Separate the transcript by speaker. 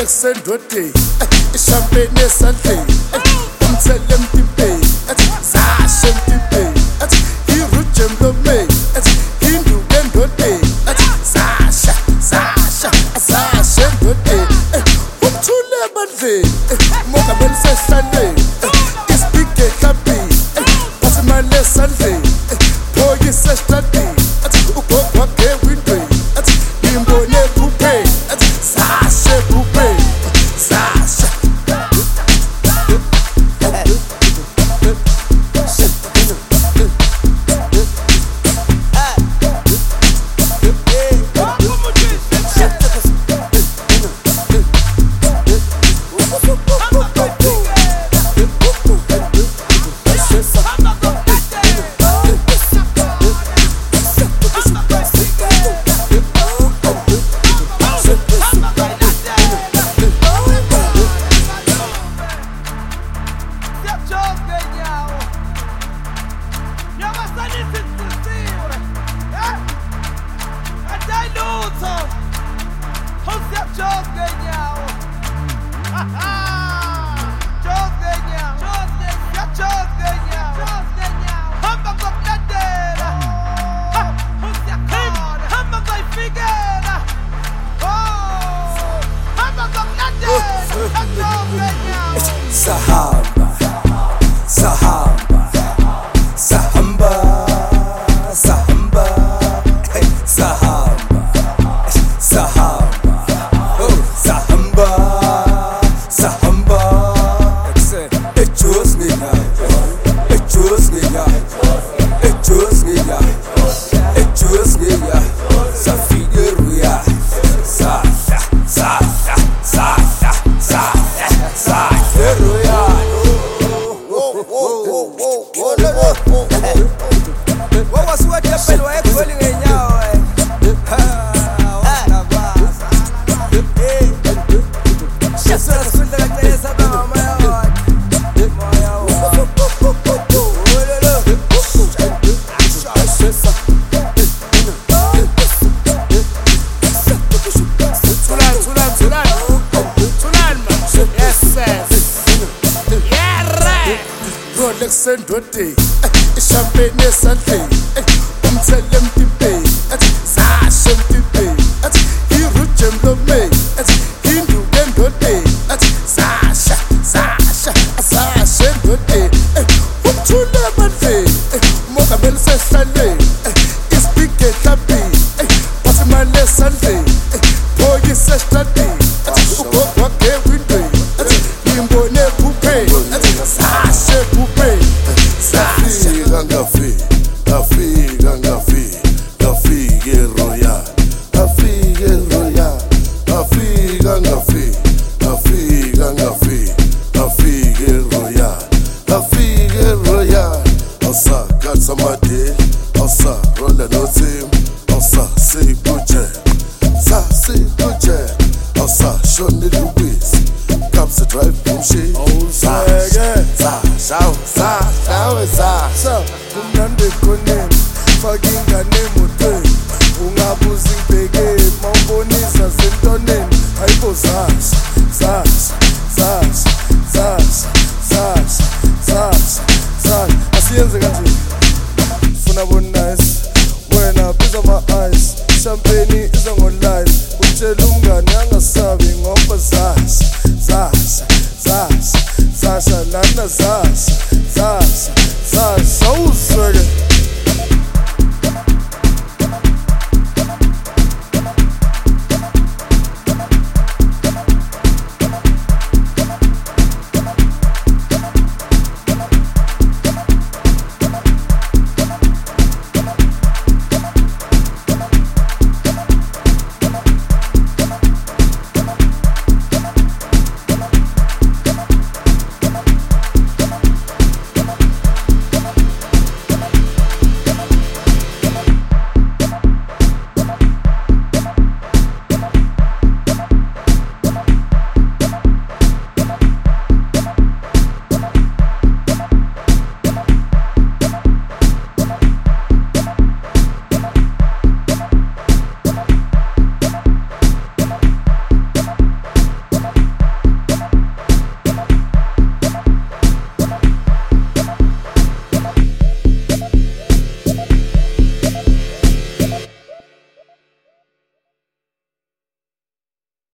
Speaker 1: Rolex endodeni ishampeni esandleni umthele empimpeni zashe empimpeni iruj emlomeni induku endodeni zashe endodeni umthule ebandleni umongameli sehlaleni isipige ehlambini phasimali esandleni phoyisa esitradini ugogo wakhe ewindweni ngimbone ephupheni zashe ephupheni zashe Sahamba, Sahamba, Sahamba, Sahamba, hey, Sahamba, Sahamba, oh, Sahamba, Sahamba. It chose me now, it chose me now, it chose me now, it chose me now. Safigeruya, Sasha, Sasha, Sasha, Sasha, Sasha. What was what happened? Why calling me now? Rolex endodeni ishampeni esandleni umthele empimpeni zashe empimpeni iruj emlomeni induku endodeni zashe endodeni umthule ebandleni umongameli sehlaleni isipige ehlambini phasimali esandleni phoyisa esitradini ugogo wakhe ewindweni ngimbone ephupheni zashe ephupheni ngafike Royal awusakhatha amadeli awusarola nothim awusaseyibujele awusashonela ubisi kapse drive umshini kumnandi ekhoneni faka ingane emotweni ungabuza ngibheke mawubonisa sentoneni hayibo asiyenze kanje funa bonnice wena biza ama-ice champagne iza ngo-live utshela umngane angasabi ngoba zazi